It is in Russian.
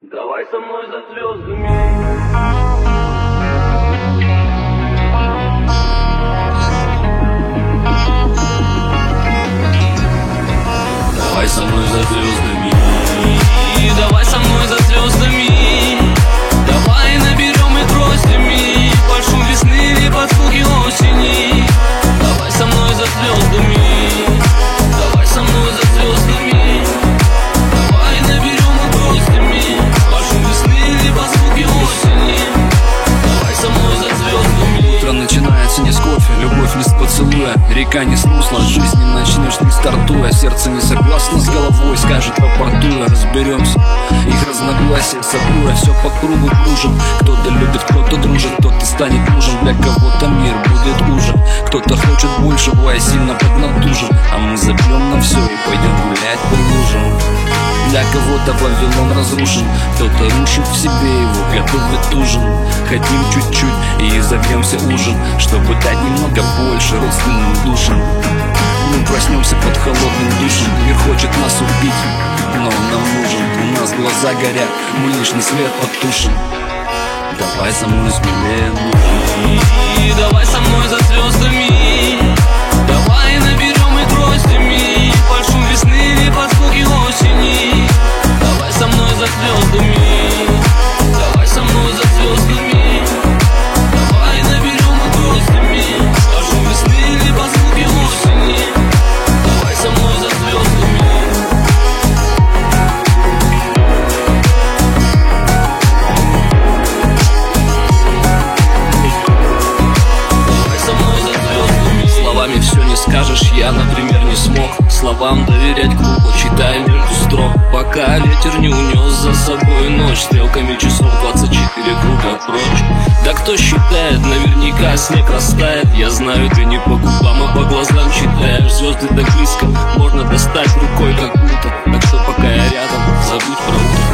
Давай со мной за звездами. Давай со мной за звездами. Давай со мной за звездами. Давай наберем и бросьми под шум весны или под звуки осени. Давай со мной за звездами. Давай со мной за звездами. Давай наберем и бросьми под шум весны или под звуки осени. Давай со мной за звездами. Утро начинается не с кофе, любовь не с поцелуя. Река не с русла, жизни начнешь не стартуя. Сердце не согласно с головой, скажет рапортуя. Разберемся, их разногласия собруя. Все по кругу кружит. Кто-то любит, кто-то дружит, кто-то станет нужен. Для кого-то мир будет ужин. Кто-то хочет большего, а сильно поднатужен. А мы забьем на все и пойдем гулять по лужам. Для кого-то Вавилон разрушен. Кто-то рушит в себе его, готовит ужин. Хотим чуть-чуть и изовьемся ужин, чтобы дать немного больше родственным душам. Мы проснемся под холодным душем. Мир хочет нас убить, но он нам нужен. У нас глаза горят, мы лишний свет потушим. Давай со мной смелее души. Давай со мной за звездами. Давай наберем и бросьми под шум весны или под звуки осени. Давай со мной за звездами. Давай со мной за звездами. Давай наберем и бросьми под шум весны или под звуки осени. Давай со мной за звездами. Словами все не скажешь, я, например, не смог словам доверять глупо, читая между строк. Пока ветер не унес за собой ночь, стрелками часов 24 круга прочь. Да кто считает, наверняка снег растает. Я знаю, ты не по губам, а по глазам читаешь. Звезды так близко, можно достать рукой как будто. Так что пока я рядом, забудь про утро.